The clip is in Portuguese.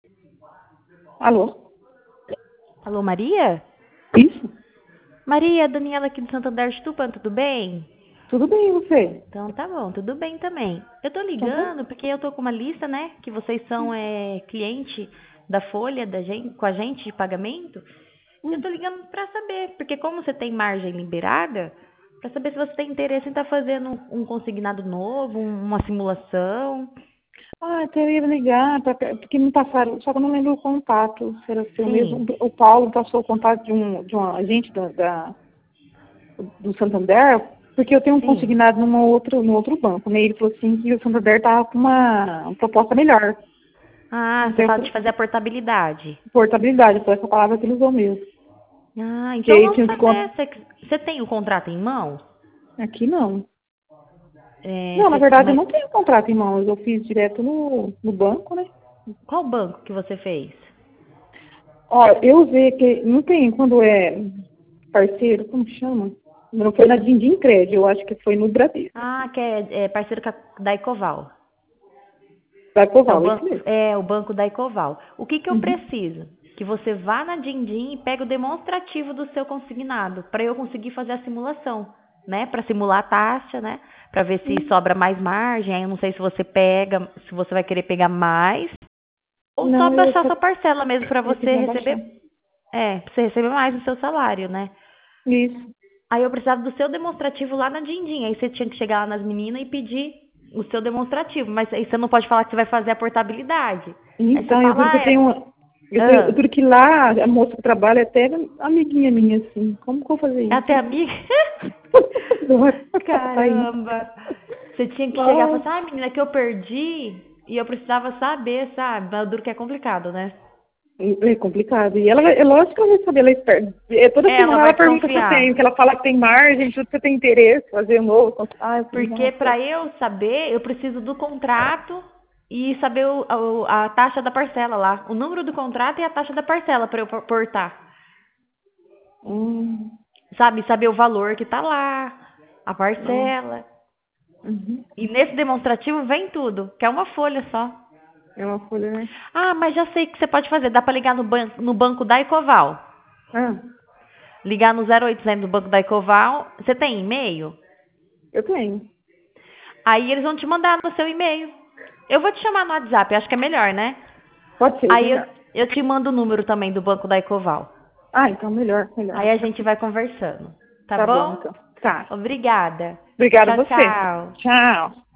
Alô? Alô, Maria? Isso? Maria, Daniela aqui do Santander Stupan, tudo bem? Tudo bem, e você? Então tá bom, tudo bem também. Eu tô Então tá. ligando porque eu tô com uma lista, né? Que vocês são cliente da Folha da gente, com a gente de pagamento. Eu Hum. tô ligando pra saber, porque como você tem margem liberada, pra saber se você tem interesse em estar fazendo um consignado novo, uma simulação. Até eu ia ligar, porque me passaram, só que eu não lembro o contato, se era seu mesmo. Sim, O Paulo passou o contato de um agente do Santander, porque eu tenho um sim. consignado no outro banco, né? Ele falou assim que o Santander estava com uma proposta melhor. Ah, você Então, fala de fazer a portabilidade. portabilidade, foi essa palavra que ele usou mesmo. Ah, Que então aí vamos tinha que fazer. Você tem o contrato em mãos? aqui não. É, Não, na verdade eu mas não tenho contrato em mãos, eu fiz direto no banco, né? qual banco que você fez? Ó, eu usei que não tem quando é parceiro, como chama? Não foi na Dindim Crédito, eu acho que foi no Bradesco. Ah, que é parceiro da Ecoval. Da É Coval, isso mesmo. o banco da Ecoval. O que que eu Uhum. preciso? Que você vá na Dindim e pegue o demonstrativo do seu consignado, para eu conseguir fazer a simulação, né? Para simular a taxa, né? Para ver se sobra mais margem. Aí eu não sei se você pega, se você vai querer pegar mais, ou só Não, eu baixar só sua parcela mesmo para eu você queria baixar. receber. É, pra você receber mais no seu salário, né? Isso. Aí eu precisava do seu demonstrativo lá na Dindim. Aí você tinha que chegar lá nas meninas e pedir o seu demonstrativo. Mas aí você não pode falar que você vai fazer a portabilidade. Aí você Então, eu duro fala, que eu tenho uma. Eu ah, duro que lá a moça que trabalha é até amiguinha minha, assim. Como que eu vou fazer é até isso? amiga. Não vai sair. Caramba. Você tinha que chegar e falar Nossa. assim, ah, menina, que eu perdi e eu precisava saber, sabe? Mas o duro que é complicado, né? É complicado. E ela, é lógico que ela vai saber, ela espera. Toda Ela semana vai ela pergunta se eu desconfiar. tenho, que ela fala que tem margem, tudo que você tem interesse, fazer um novo. Ah, eu falei, Porque nossa. para eu saber, eu preciso do contrato e saber a taxa da parcela lá. O número do contrato e a taxa da parcela para eu portar. Hum, Sabe? Saber o valor que tá lá, a nossa. parcela. Uhum. E nesse demonstrativo vem tudo, que é uma folha só. É uma folha, né? Ah, mas já sei o que você pode fazer. Dá para ligar no banco da Ecoval. Ah, Ligar no 0800 do banco da Ecoval. Você tem e-mail? eu tenho. Aí eles vão te mandar no seu e-mail. Eu vou te chamar no WhatsApp, acho que é melhor, né? Pode ser, Aí eu, melhor. eu te mando o número também do banco da Ecoval. Ah, então melhor, melhor. Aí a gente vai conversando. Tá Tá bom, bom? então. Tá. Obrigada. Obrigada a Tchau, você. tchau. Tchau.